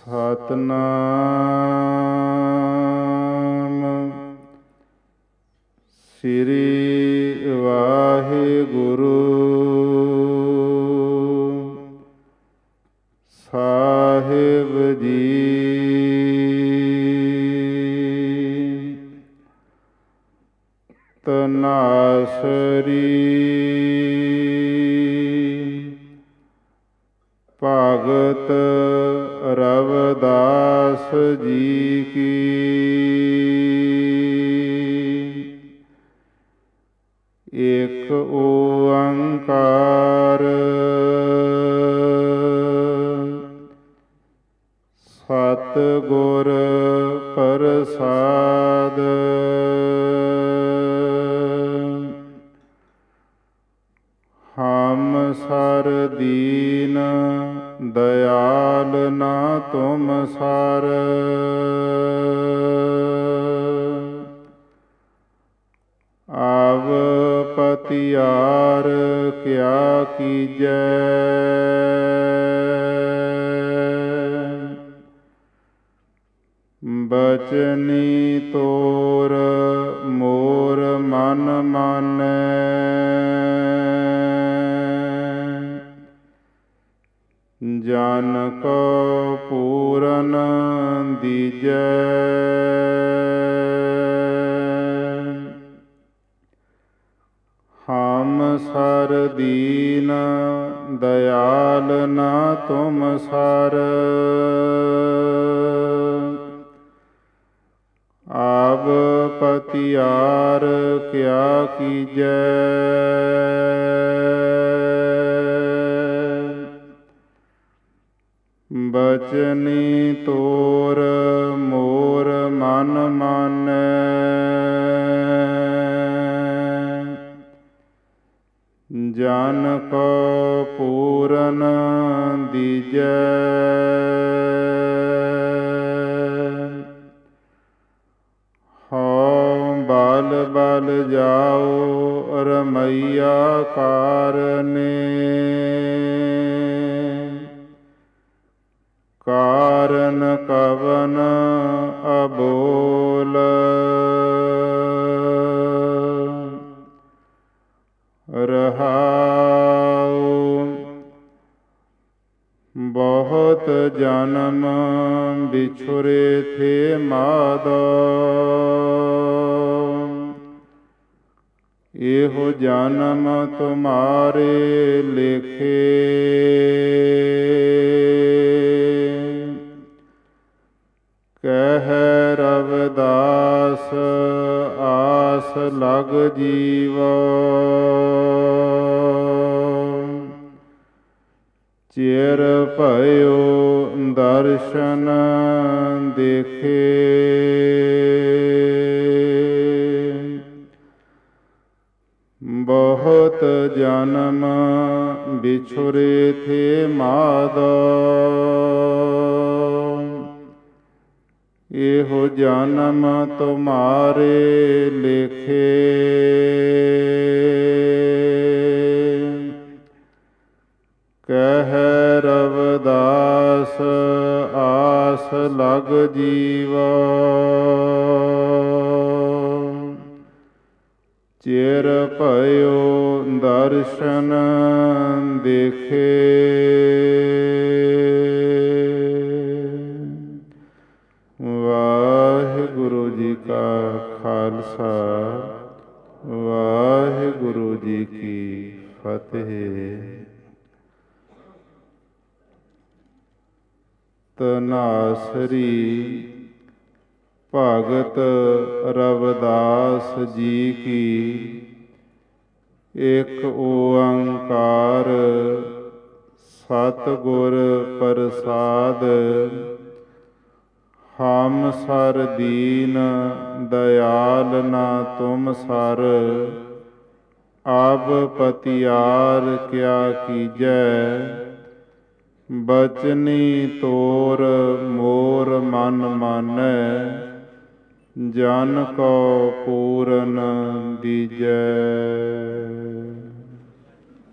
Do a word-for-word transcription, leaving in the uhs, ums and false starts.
ਸਤਿਨਾਮ ਸ੍ਰੀ ਵਾਹਿਗੁਰੂ ਸਾਹਿਬ ਜੀ। ਤਨਾਸਰੀ ਭਗਤ ਰਵਿਦਾਸ ਜੀ ਕੀ। ਏਕ ਓੰਕਾਰ ਸਤਿਗੁਰ ਪ੍ਰਸਾਦਿ। ਹਮ ਸਰ ਦੀਨ ਦਇਆਲ ਨਾ ਤੁਮ ਸਰ। ਆਵ ਪਤਿਆਰ ਕਿਆ ਕੀਜੈ। ਬਚਨੀ ਤੋਰ ਮੋਰ ਮਨ ਮਾਨੈ। ਜਨ ਕੋ ਪੂਰਨ ਦੀਜੈ। ਹਮ ਸਰ ਦੀਨ ਦਇਆਲ ਨਾ ਤੁਮ ਸਰ। ਆਵ ਪਤਿਆਰ ਕਿਆ ਕੀਜੈ। ਬਚਨੀ ਤੋਰ ਮੋਰ ਮਨ ਮਾਨੈ। ਜਨ ਕੋ ਪੂਰਨ ਦੀਜੈ। ਹਉ ਬਲ ਬਲ ਜਾਉ ਰਮਈਆ ਕਾਰਨੇ। ਕਾਰਨ ਕਵਨ ਅਬੋਲ। ਰਹਾਉ ਬਹੁਤ ਜਨਮ ਬਿਛੁਰੇ ਥੇ ਮਾਧੋ। ਇਹੋ ਜਨਮ ਤੁਮਾਰੇ ਲੇਖੇ। ਕਹਿ ਰਵਿਦਾਸ ਆਸ ਲਗ ਜੀਵੋ। ਚਿਰ ਭਇਓ ਦਰਸ਼ਨ ਦੇਖੇ। ਬਹੁਤ ਜਨਮ ਬਿਛੁਰੇ ਥੇ ਮਾਧੋ। ਇਹੋ ਜਨਮ ਤੁਮਾਰੇ ਲੇਖੇ। ਕਹਿ ਰਵਿਦਾਸ ਆਸ ਲਗ ਜੀਵੋ। ਚਿਰ ਭਇਓ ਦਰਸ਼ਨ ਦੇਖੇ। ਵਾਹਿਗੁਰੂ ਜੀ ਕਾ ਖਾਲਸਾ ਵਾਹਿਗੁਰੂ ਜੀ ਕੀ ਫਤਿਹ। ਤਨਾਸਰੀ ਭਗਤ ਰਵਿਦਾਸ ਜੀ ਕੀ। ਏਕ ਓੰਕਾਰ ਸਤਿਗੁਰ ਪ੍ਰਸਾਦਿ। ਹਮ ਸਰ ਦੀਨ ਦਇਆਲ ਨਾ ਤੁਮ ਸਰ। ਆਵ ਪਤਿਆਰ ਕਿਆ ਕੀਜੈ। ਬਚਨੀ ਤੋਰ ਮੋਰ ਮਨ ਮਾਨੈ। ਜਨ ਕੋ ਪੂਰਨ ਦੀਜੈ।